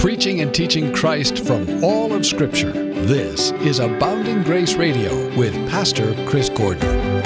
preaching and teaching Christ from all of Scripture. This is Abounding Grace Radio with Pastor Chris Gordon.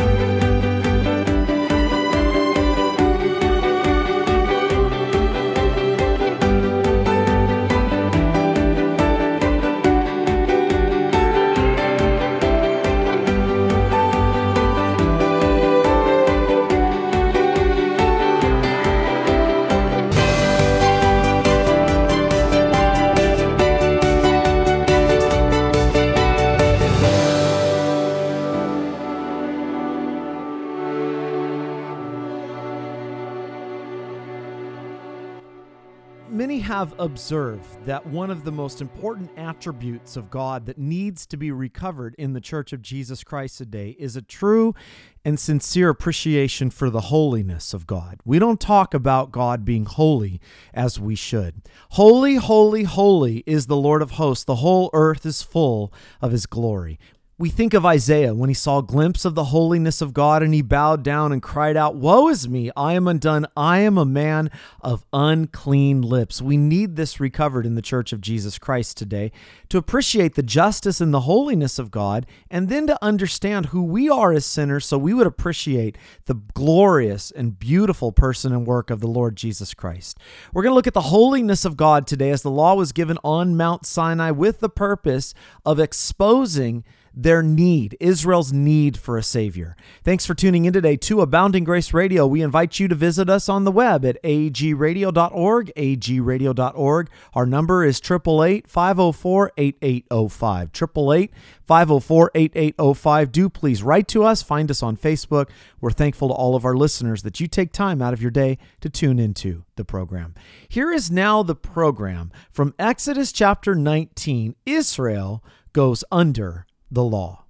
Many have observed that one of the most important attributes of God that needs to be recovered in the Church of Jesus Christ today is a true and sincere appreciation for the holiness of God. We don't talk about God being holy as we should. Holy, holy, holy is the Lord of hosts. The whole earth is full of his glory. We think of Isaiah when he saw a glimpse of the holiness of God and he bowed down and cried out, "Woe is me, I am undone. I am a man of unclean lips." We need this recovered in the Church of Jesus Christ today to appreciate the justice and the holiness of God, and then to understand who we are as sinners so we would appreciate the glorious and beautiful person and work of the Lord Jesus Christ. We're going to look at the holiness of God today as the law was given on Mount Sinai with the purpose of exposing their need, Israel's need for a Savior. Thanks for tuning in today to Abounding Grace Radio. We invite you to visit us on the web at agradio.org, agradio.org. Our number is 888-504-8805, 888-504-8805. Do please write to us, find us on Facebook. We're thankful to all of our listeners that you take time out of your day to tune into the program. Here is now the program from Exodus chapter 19. Israel goes under the law.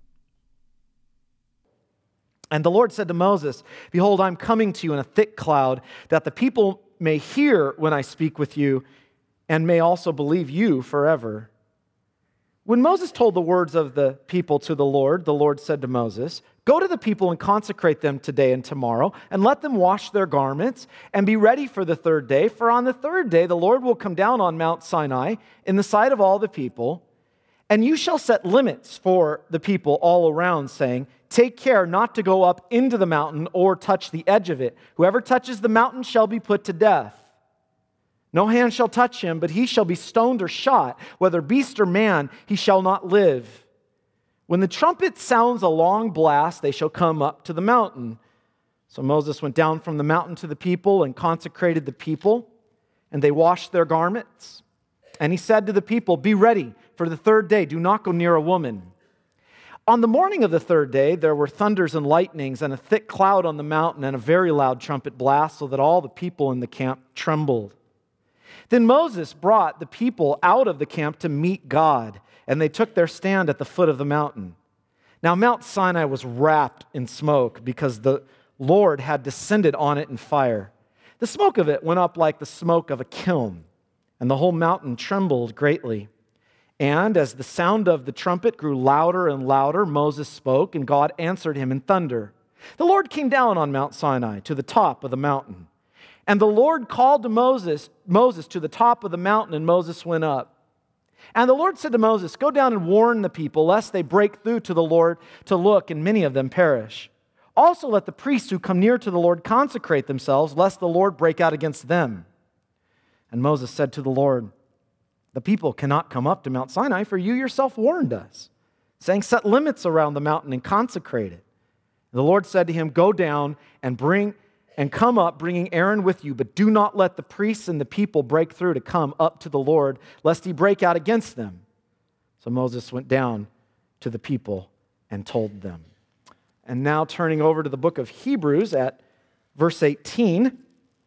And the Lord said to Moses, "Behold, I'm coming to you in a thick cloud, that the people may hear when I speak with you, and may also believe you forever." When Moses told the words of the people to the Lord said to Moses, "Go to the people and consecrate them today and tomorrow, and let them wash their garments, and be ready for the third day. For on the third day the Lord will come down on Mount Sinai in the sight of all the people, and you shall set limits for the people all around, saying, 'Take care not to go up into the mountain or touch the edge of it. Whoever touches the mountain shall be put to death. No hand shall touch him, but he shall be stoned or shot. Whether beast or man, he shall not live. When the trumpet sounds a long blast, they shall come up to the mountain.' So Moses went down from the mountain to the people and consecrated the people, and they washed their garments. And he said to the people, 'Be ready for the third day. Do not go near a woman.' On the morning of the third day, there were thunders and lightnings and a thick cloud on the mountain and a very loud trumpet blast, so that all the people in the camp trembled. Then Moses brought the people out of the camp to meet God, and they took their stand at the foot of the mountain. Now Mount Sinai was wrapped in smoke because the Lord had descended on it in fire. The smoke of it went up like the smoke of a kiln, and the whole mountain trembled greatly. And as the sound of the trumpet grew louder and louder, Moses spoke, and God answered him in thunder. The Lord came down on Mount Sinai to the top of the mountain. And the Lord called to Moses to the top of the mountain, and Moses went up. And the Lord said to Moses, "Go down and warn the people, lest they break through to the Lord to look, and many of them perish. Also let the priests who come near to the Lord consecrate themselves, lest the Lord break out against them." And Moses said to the Lord, "The people cannot come up to Mount Sinai, for you yourself warned us, saying, 'Set limits around the mountain and consecrate it.' And the Lord said to him, 'Go down and come up, bringing Aaron with you, but do not let the priests and the people break through to come up to the Lord, lest he break out against them.' So Moses went down to the people and told them." And now turning over to the book of Hebrews at verse 18,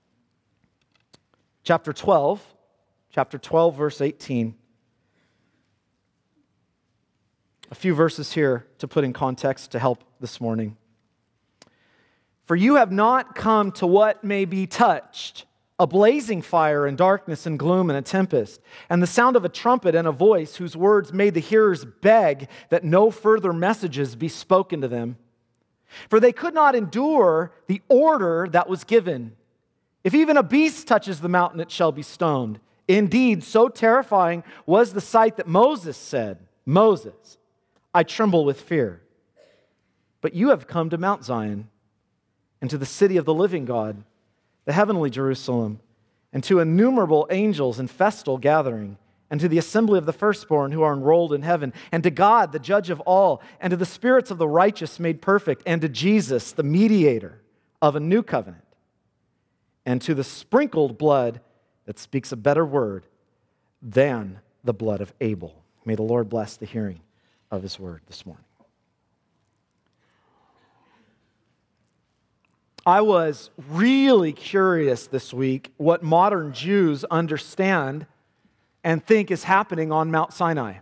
chapter 12, verse 18. A few verses here to put in context to help this morning. "For you have not come to what may be touched, a blazing fire and darkness and gloom and a tempest, and the sound of a trumpet and a voice whose words made the hearers beg that no further messages be spoken to them. For they could not endure the order that was given. If even a beast touches the mountain, it shall be stoned. Indeed, so terrifying was the sight that Moses said, Moses, I tremble with fear. But you have come to Mount Zion, and to the city of the living God, the heavenly Jerusalem, and to innumerable angels in festal gathering, and to the assembly of the firstborn who are enrolled in heaven, and to God, the judge of all, and to the spirits of the righteous made perfect, and to Jesus, the mediator of a new covenant, and to the sprinkled blood that speaks a better word than the blood of Abel. May the Lord bless the hearing of his word this morning. I was really curious this week what modern Jews understand and think is happening on Mount Sinai.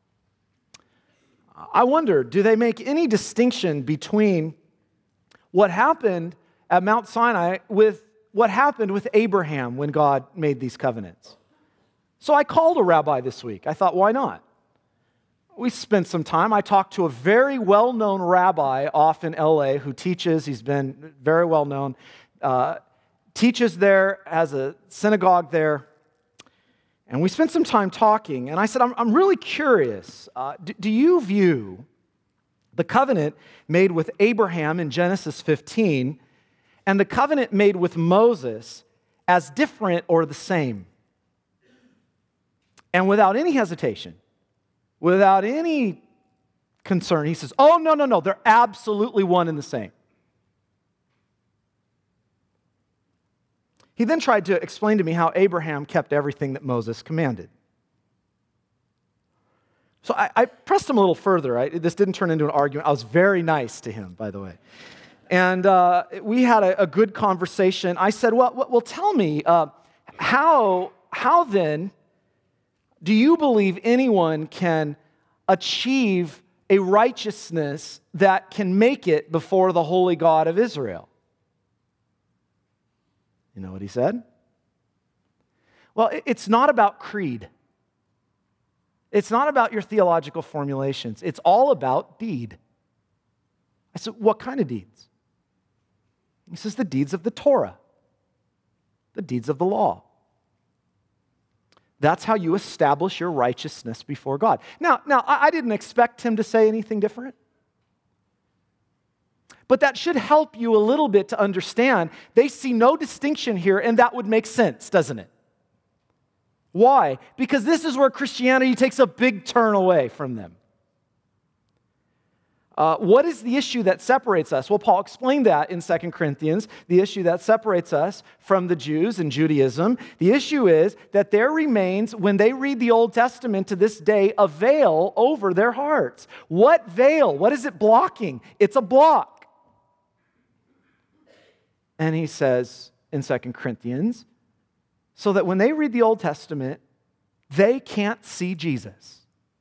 I wonder, do they make any distinction between what happened at Mount Sinai with what happened with Abraham when God made these covenants? So I called a rabbi this week. I thought, why not? We spent some time. I talked to a very well-known rabbi off in LA who teaches. He's been very well-known. Teaches there, has a synagogue there. And we spent some time talking. And I said, I'm really curious. Do you view the covenant made with Abraham in Genesis 15 and the covenant made with Moses as different or the same? And without any hesitation, without any concern, he says, oh, no, they're absolutely one and the same. He then tried to explain to me how Abraham kept everything that Moses commanded. So I pressed him a little further. This didn't turn into an argument. I was very nice to him, by the way. And we had a good conversation. I said, well, tell me, how then do you believe anyone can achieve a righteousness that can make it before the holy God of Israel? You know what he said? Well, it's not about creed. It's not about your theological formulations. It's all about deed. I said, what kind of deeds? He says, the deeds of the Torah, the deeds of the law. That's how you establish your righteousness before God. Now, I didn't expect him to say anything different. But that should help you a little bit to understand they see no distinction here, and that would make sense, doesn't it? Why? Because this is where Christianity takes a big turn away from them. What is the issue that separates us? Well, Paul explained that in 2 Corinthians, the issue that separates us from the Jews in Judaism. The issue is that there remains, when they read the Old Testament to this day, a veil over their hearts. What veil? What is it blocking? It's a block. And he says in 2 Corinthians, so that when they read the Old Testament, they can't see Jesus.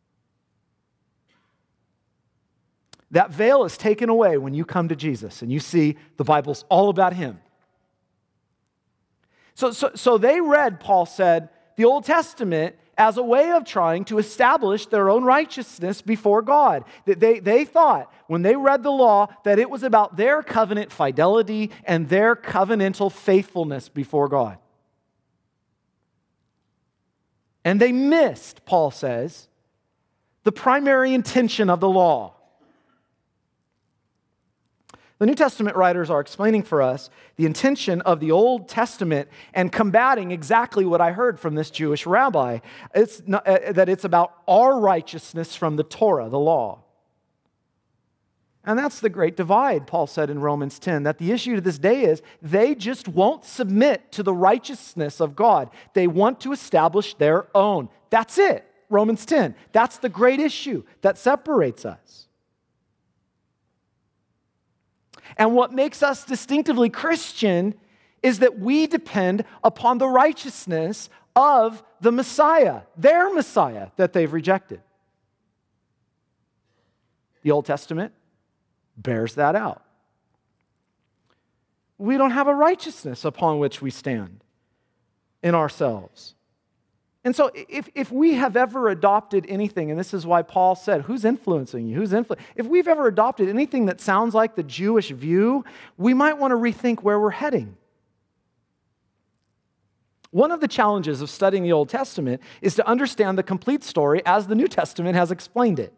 That veil is taken away when you come to Jesus and you see the Bible's all about Him. So they read, Paul said, the Old Testament as a way of trying to establish their own righteousness before God. They thought, when they read the law, that it was about their covenant fidelity and their covenantal faithfulness before God. And they missed, Paul says, the primary intention of the law. The New Testament writers are explaining for us the intention of the Old Testament and combating exactly what I heard from this Jewish rabbi. That it's about our righteousness from the Torah, the law. And that's the great divide, Paul said in Romans 10, that the issue to this day is they just won't submit to the righteousness of God. They want to establish their own. That's it, Romans 10. That's the great issue that separates us. And what makes us distinctively Christian is that we depend upon the righteousness of the Messiah, their Messiah that they've rejected. The Old Testament bears that out. We don't have a righteousness upon which we stand in ourselves. And so if we have ever adopted anything, and this is why Paul said, who's influencing you? If we've ever adopted anything that sounds like the Jewish view, we might want to rethink where we're heading. One of the challenges of studying the Old Testament is to understand the complete story as the New Testament has explained it.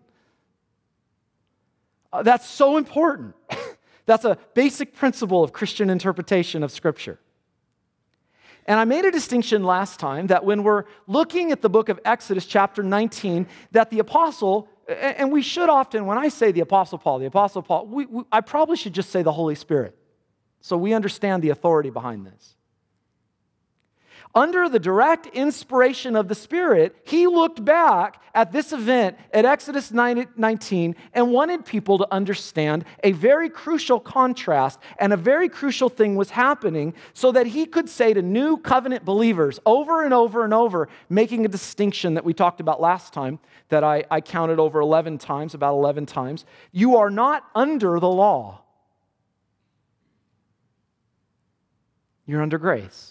That's so important. That's a basic principle of Christian interpretation of Scripture. And I made a distinction last time that when we're looking at the book of Exodus, chapter 19, that the apostle, and we should often, when I say the Apostle Paul, I probably should just say the Holy Spirit, so we understand the authority behind this. Under the direct inspiration of the Spirit, he looked back at this event at Exodus 19 and wanted people to understand a very crucial contrast, and a very crucial thing was happening so that he could say to new covenant believers over and over and over, making a distinction that we talked about last time, that I counted over 11 times, about 11 times. You are not under the law. You're under grace.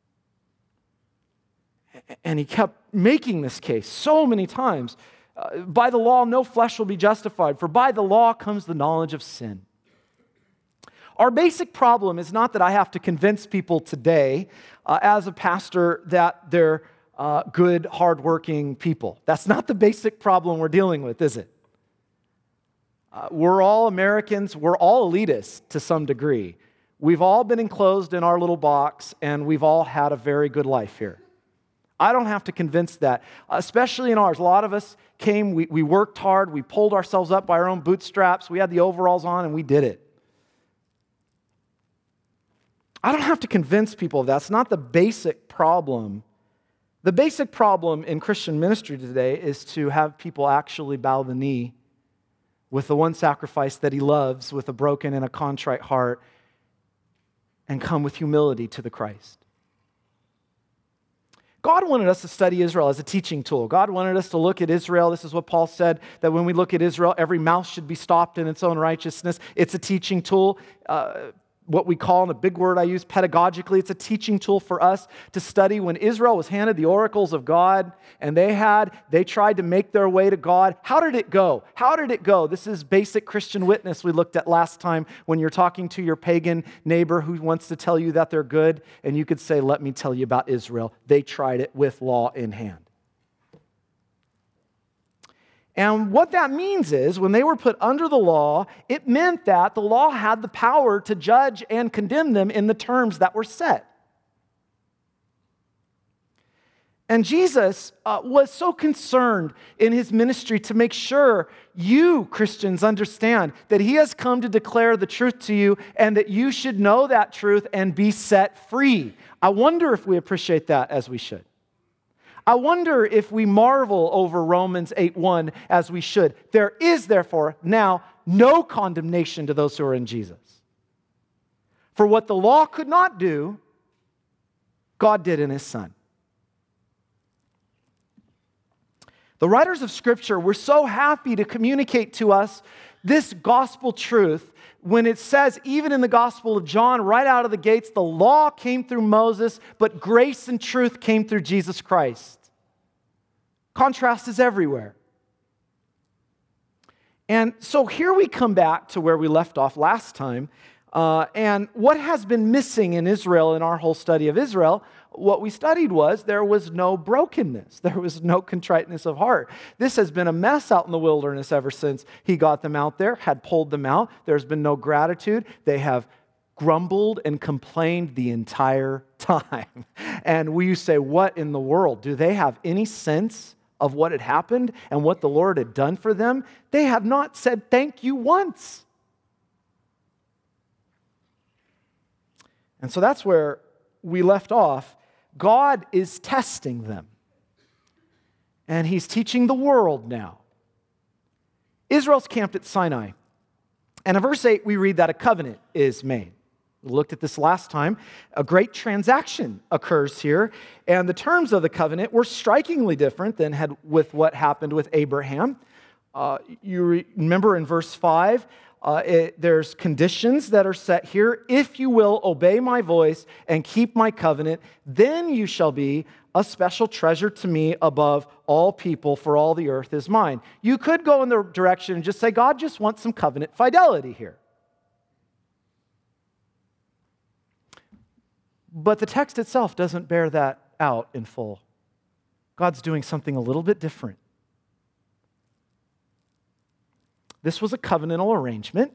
And he kept making this case so many times. By the law, no flesh will be justified, for by the law comes the knowledge of sin. Our basic problem is not that I have to convince people today, as a pastor, that they're good, hardworking people. That's not the basic problem we're dealing with, is it? We're all Americans. We're all elitists to some degree. We've all been enclosed in our little box, and we've all had a very good life here. I don't have to convince that, especially in ours. A lot of us came, we worked hard, we pulled ourselves up by our own bootstraps, we had the overalls on, and we did it. I don't have to convince people of that. That's not the basic problem. The basic problem in Christian ministry today is to have people actually bow the knee with the one sacrifice that he loves, with a broken and a contrite heart, and come with humility to the Christ. God wanted us to study Israel as a teaching tool. God wanted us to look at Israel. This is what Paul said, that when we look at Israel, every mouth should be stopped in its own righteousness. It's a teaching tool. What we call, in a big word I use, pedagogically, it's a teaching tool for us to study. When Israel was handed the oracles of God and they tried to make their way to God, how did it go? How did it go? This is basic Christian witness we looked at last time when you're talking to your pagan neighbor who wants to tell you that they're good, and you could say, let me tell you about Israel. They tried it with law in hand. And what that means is, when they were put under the law, it meant that the law had the power to judge and condemn them in the terms that were set. And Jesus was so concerned in his ministry to make sure you, Christians, understand that he has come to declare the truth to you and that you should know that truth and be set free. I wonder if we appreciate that as we should. I wonder if we marvel over Romans 8:1 as we should. There is therefore now no condemnation to those who are in Jesus. For what the law could not do, God did in his Son. The writers of Scripture were so happy to communicate to us this gospel truth when it says, even in the Gospel of John, right out of the gates, the law came through Moses, but grace and truth came through Jesus Christ. Contrast is everywhere. And so here we come back to where we left off last time. And what has been missing in Israel, in our whole study of Israel, what we studied was there was no brokenness. There was no contriteness of heart. This has been a mess out in the wilderness ever since he got them out there, had pulled them out. There's been no gratitude. They have grumbled and complained the entire time. And we say, what in the world? Do they have any sense of what had happened and what the Lord had done for them? They have not said thank you once. And so that's where we left off. God is testing them. And he's teaching the world now. Israel's camped at Sinai. And in verse 8, we read that a covenant is made. We looked at this last time. A great transaction occurs here, and the terms of the covenant were strikingly different than with what happened with Abraham. You remember in verse 5, there's conditions that are set here. If you will obey my voice and keep my covenant, then you shall be a special treasure to me above all people, for all the earth is mine. You could go in the direction and just say, God just wants some covenant fidelity here. But the text itself doesn't bear that out in full. God's doing something a little bit different. This was a covenantal arrangement.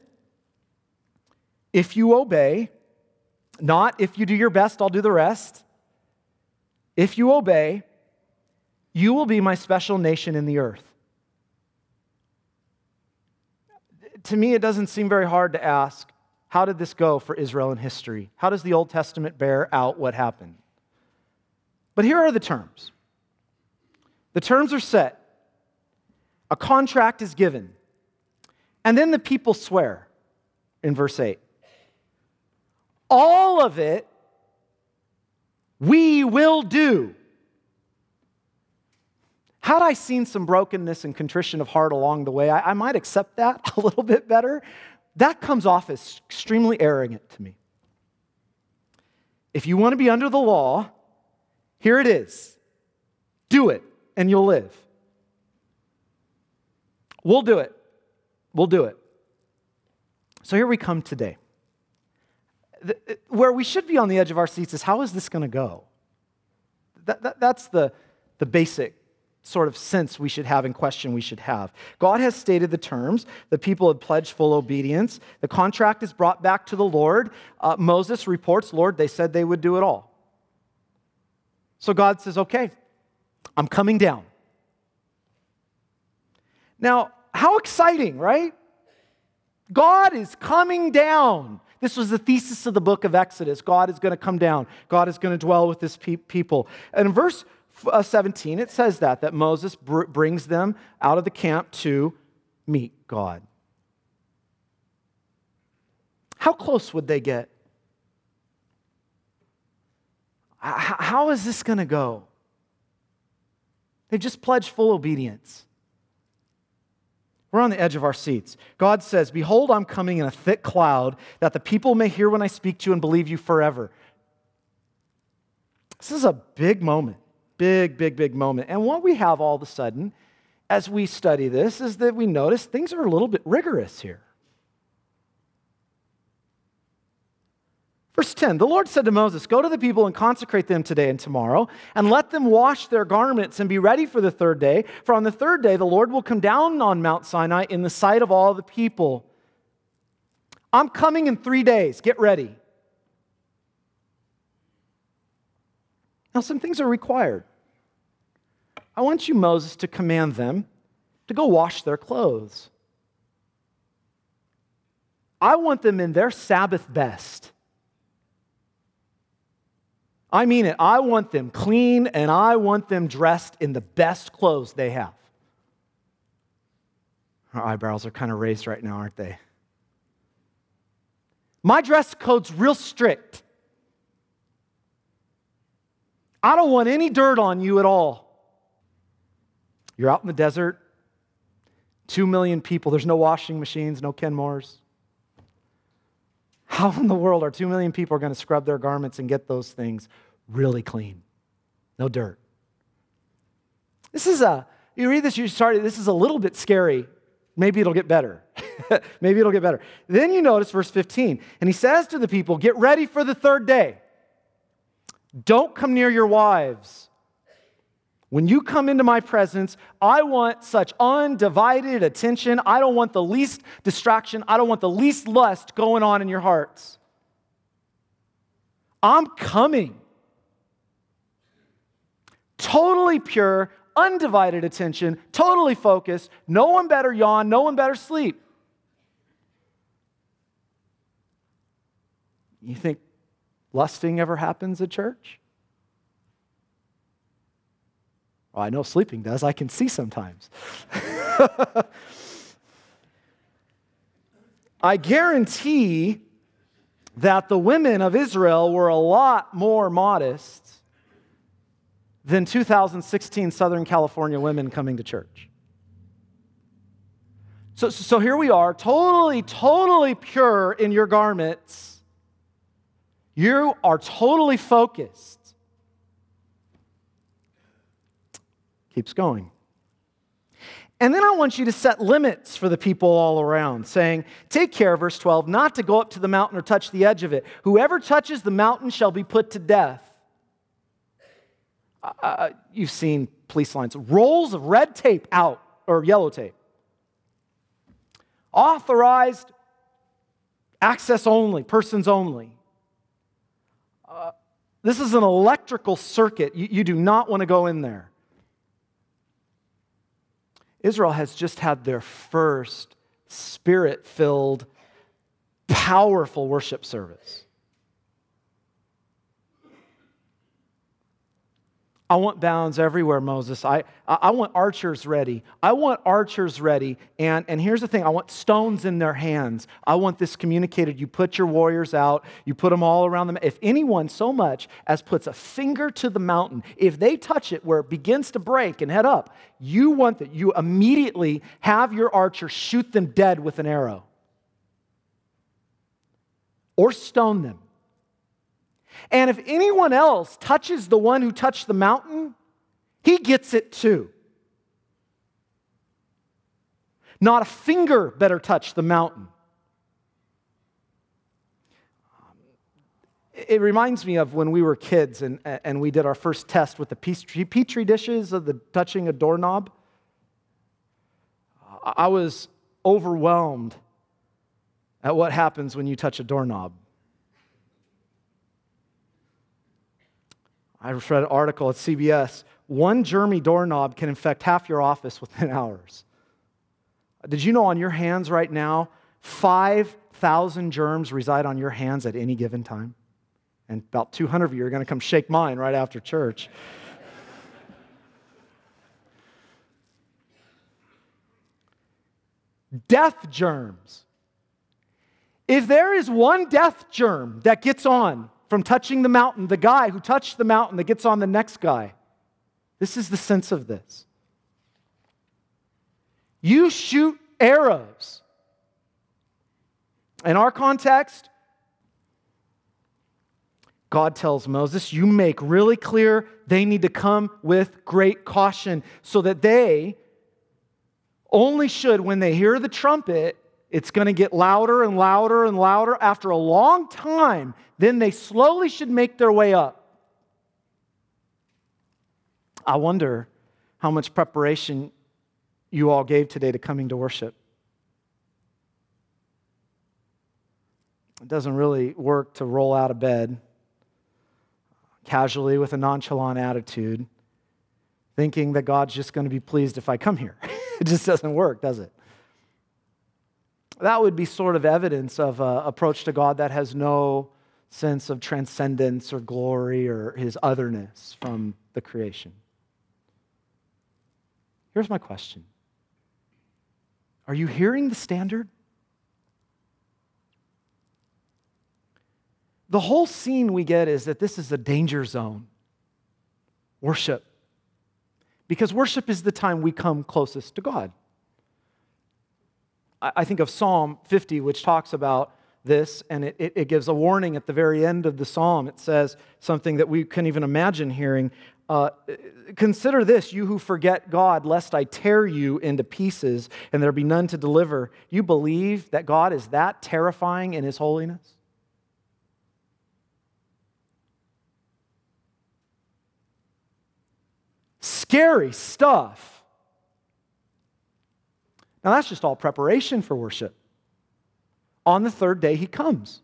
If you obey, not if you do your best, I'll do the rest. If you obey, you will be my special nation in the earth. To me, it doesn't seem very hard to ask, how did this go for Israel in history? How does the Old Testament bear out what happened? But here are the terms. The terms are set. A contract is given. And then the people swear in verse 8. All of it we will do. Had I seen some brokenness and contrition of heart along the way, I might accept that a little bit better. That comes off as extremely arrogant to me. If you want to be under the law, here it is. Do it, and you'll live. We'll do it. We'll do it. So here we come today. Where we should be on the edge of our seats is, how is this going to go? That's the basic sort of sense we should have and question we should have. God has stated the terms. The people have pledged full obedience. The contract is brought back to the Lord. Moses reports, Lord, they said they would do it all. So God says, okay, I'm coming down. Now, how exciting, right? God is coming down. This was the thesis of the book of Exodus. God is going to come down. God is going to dwell with his people. And in verse 17, it says that Moses brings them out of the camp to meet God. How close would they get? How is this going to go? They've just pledged full obedience. We're on the edge of our seats. God says, behold, I'm coming in a thick cloud, that the people may hear when I speak to you and believe you forever. This is a big moment. Big moment. And what we have all of a sudden, as we study this, is that we notice things are a little bit rigorous here. Verse 10, the Lord said to Moses, go to the people and consecrate them today and tomorrow, and let them wash their garments and be ready for the third day. For on the third day, the Lord will come down on Mount Sinai in the sight of all the people. I'm coming in 3 days. Get ready. Now, some things are required. I want you, Moses, to command them to go wash their clothes. I want them in their Sabbath best. I mean it. I want them clean, and I want them dressed in the best clothes they have. Our eyebrows are kind of raised right now, aren't they? My dress code's real strict. I don't want any dirt on you at all. You're out in the desert, 2 million people. There's no washing machines, no Kenmores. How in the world are 2 million people going to scrub their garments and get those things really clean? No dirt. You read this, this is a little bit scary. Maybe it'll get better. Maybe it'll get better. Then you notice verse 15. And he says to the people, get ready for the third day. Don't come near your wives. When you come into my presence, I want such undivided attention. I don't want the least distraction. I don't want the least lust going on in your hearts. I'm coming. Totally pure, undivided attention, totally focused. No one better yawn, no one better sleep. You think lusting ever happens at church? Well, I know sleeping does. I can see sometimes. I guarantee that the women of Israel were a lot more modest than 2016 Southern California women coming to church. So here we are, totally pure in your garments. You are totally focused. Keeps going. And then I want you to set limits for the people all around, saying, take care, verse 12, not to go up to the mountain or touch the edge of it. Whoever touches the mountain shall be put to death. You've seen police lines. Rolls of red tape out, or yellow tape. Authorized access only, persons only. This is an electrical circuit. You do not want to go in there. Israel has just had their first Spirit-filled, powerful worship service. I want bounds everywhere, Moses. I want archers ready. I want archers ready. And here's the thing. I want stones in their hands. I want this communicated. You put your warriors out. You put them all around them. If anyone so much as puts a finger to the mountain, if they touch it where it begins to break and head up, you want that you immediately have your archer shoot them dead with an arrow. Or stone them. And if anyone else touches the one who touched the mountain, he gets it too. Not a finger better touch the mountain. It reminds me of when we were kids and we did our first test with the Petri dishes of the touching a doorknob. I was overwhelmed at what happens when you touch a doorknob. I read an article at CBS. One germy doorknob can infect half your office within hours. Did you know on your hands right now, 5,000 germs reside on your hands at any given time? And about 200 of you are going to come shake mine right after church. Death germs. If there is one death germ that gets on from touching the mountain, the guy who touched the mountain that gets on the next guy. This is the sense of this. You shoot arrows. In our context, God tells Moses, you make really clear they need to come with great caution so that they only should, when they hear the trumpet, it's going to get louder and louder and louder. After a long time, then they slowly should make their way up. I wonder how much preparation you all gave today to coming to worship. It doesn't really work to roll out of bed casually with a nonchalant attitude, thinking that God's just going to be pleased if I come here. It just doesn't work, does it? That would be sort of evidence of an approach to God that has no sense of transcendence or glory or his otherness from the creation. Here's my question. Are you hearing the standard? The whole scene we get is that this is a danger zone. Worship. Because worship is the time we come closest to God. I think of Psalm 50, which talks about this, and it gives a warning at the very end of the psalm. It says something that we can't even imagine hearing. Consider this, you who forget God, lest I tear you into pieces and there be none to deliver. You believe that God is that terrifying in his holiness? Scary stuff. Now that's just all preparation for worship. On the third day he comes.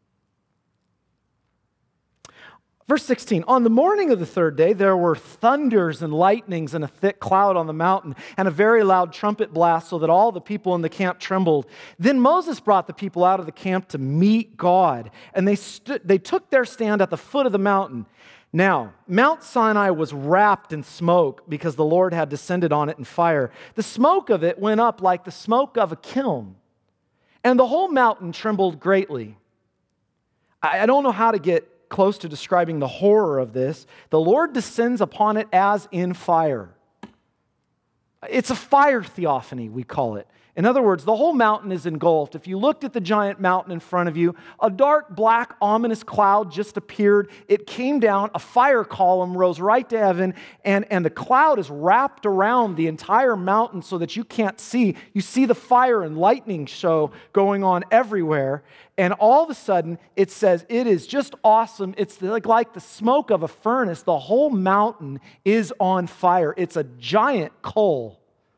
Verse 16, on the morning of the third day, there were thunders and lightnings and a thick cloud on the mountain and a very loud trumpet blast so that all the people in the camp trembled. Then Moses brought the people out of the camp to meet God, and they took their stand at the foot of the mountain. Now, Mount Sinai was wrapped in smoke because the Lord had descended on it in fire. The smoke of it went up like the smoke of a kiln, and the whole mountain trembled greatly. I don't know how to get close to describing the horror of this. The Lord descends upon it as in fire. It's a fire theophany, we call it. In other words, the whole mountain is engulfed. If you looked at the giant mountain in front of you, a dark, black, ominous cloud just appeared. It came down, a fire column rose right to heaven, and the cloud is wrapped around the entire mountain so that you can't see. You see the fire and lightning show going on everywhere, and all of a sudden, it says it is just awesome. It's like the smoke of a furnace. The whole mountain is on fire. It's a giant coal.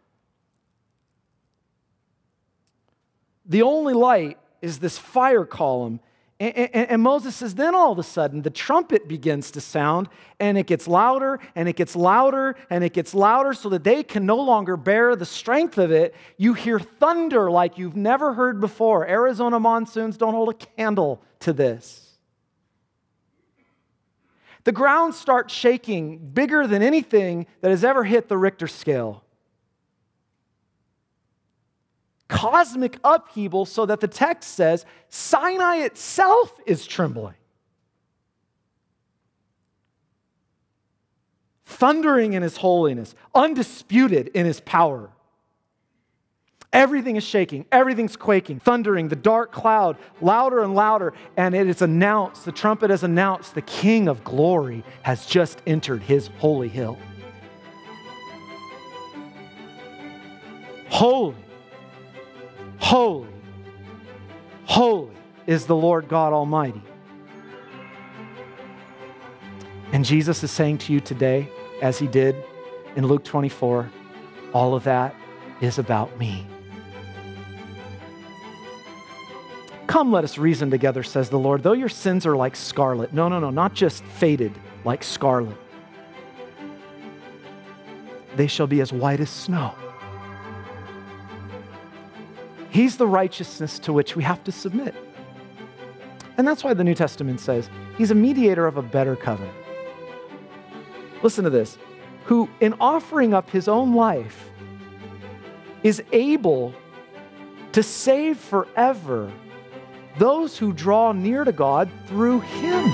The only light is this fire column. And Moses says, then all of a sudden, the trumpet begins to sound, and it gets louder, and it gets louder, and it gets louder, so that they can no longer bear the strength of it. You hear thunder like you've never heard before. Arizona monsoons don't hold a candle to this. The ground starts shaking bigger than anything that has ever hit the Richter scale. Cosmic upheaval, so that the text says Sinai itself is trembling. Thundering in his holiness, undisputed in his power. Everything is shaking, everything's quaking, thundering, the dark cloud, louder and louder, and it is announced, the trumpet has announced, the King of glory has just entered his holy hill. Holy. Holy, holy is the Lord God Almighty. And Jesus is saying to you today, as he did in Luke 24, all of that is about me. Come, let us reason together, says the Lord. Though your sins are like scarlet. No, not just faded, like scarlet. They shall be as white as snow. He's the righteousness to which we have to submit. And that's why the New Testament says he's a mediator of a better covenant. Listen to this. Who, in offering up his own life, is able to save forever those who draw near to God through him.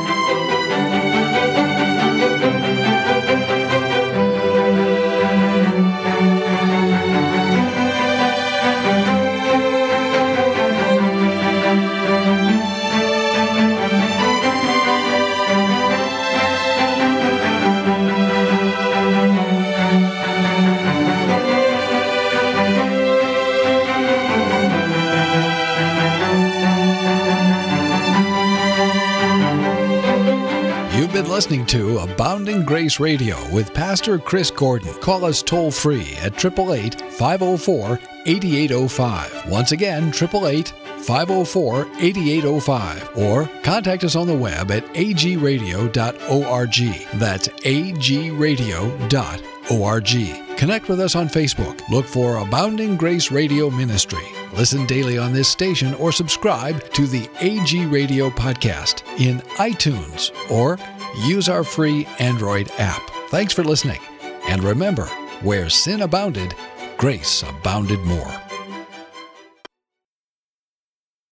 Listening to Abounding Grace Radio with Pastor Chris Gordon. Call us toll-free at 888-504-8805. Once again, 888-504-8805. Or contact us on the web at agradio.org. That's agradio.org. Connect with us on Facebook. Look for Abounding Grace Radio Ministry. Listen daily on this station or subscribe to the AG Radio podcast in iTunes or use our free Android app. Thanks for listening. And remember, where sin abounded, grace abounded more.